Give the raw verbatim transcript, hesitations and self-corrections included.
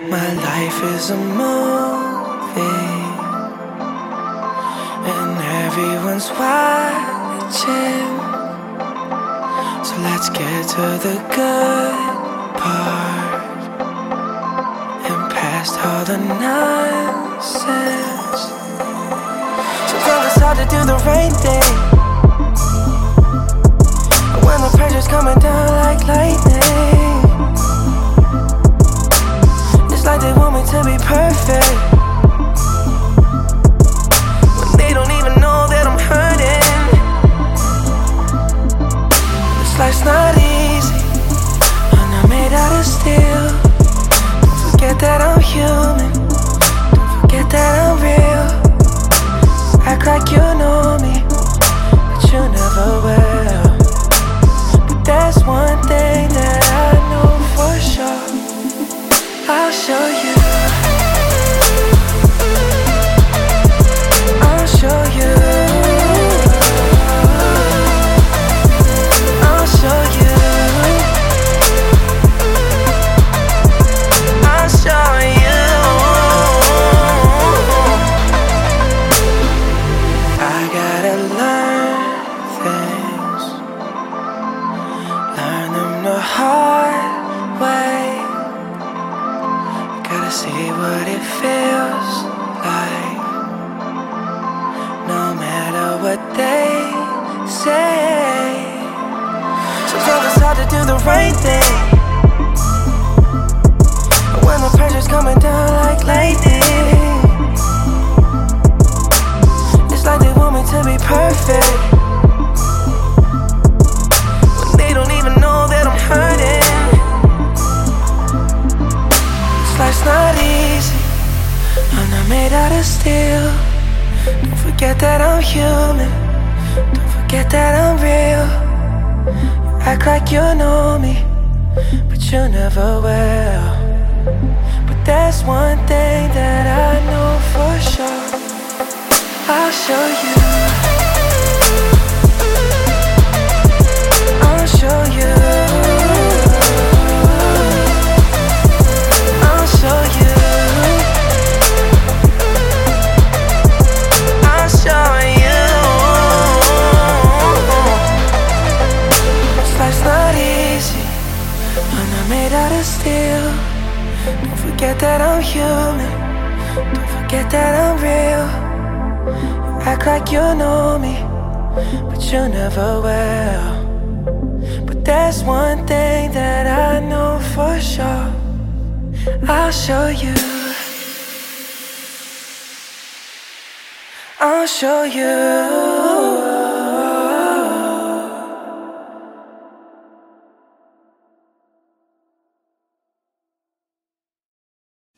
My life is a movie, and everyone's watching. So let's get to the good part and past all the nonsense. Sometimes it's hard to do the right thing when the pressure's coming down like lightning. It's like they want me to be perfect when they don't even know that I'm hurting. This life's not easy, I'm not made out of steel. Don't forget that I'm human, don't forget that I'm real. Act like you know me, but you never will. But there's one thing that I know for sure, I'll show you. I'll show you. I'll show you. I'll show you. I gotta learn things, learn them the hard way. Gotta see what it feels like, no matter what they say. Sometimes it's hard to do the right thing when the pressure's coming down like lightning. It's like they want me to be perfect when they don't even know that I'm hurting. Life's not easy, I'm not made out of steel. Don't forget that I'm human, don't forget that I'm real. You act like you know me, but you never will. But there's one thing that I know for sure, I'll show you. I'll show you. Show you. I'll show you. This life's not easy, I'm not made out of steel. Don't forget that I'm human, don't forget that I'm real. You act like you know me, but you never will. But there's one thing that I know for sure, I'll show you. I'll show you.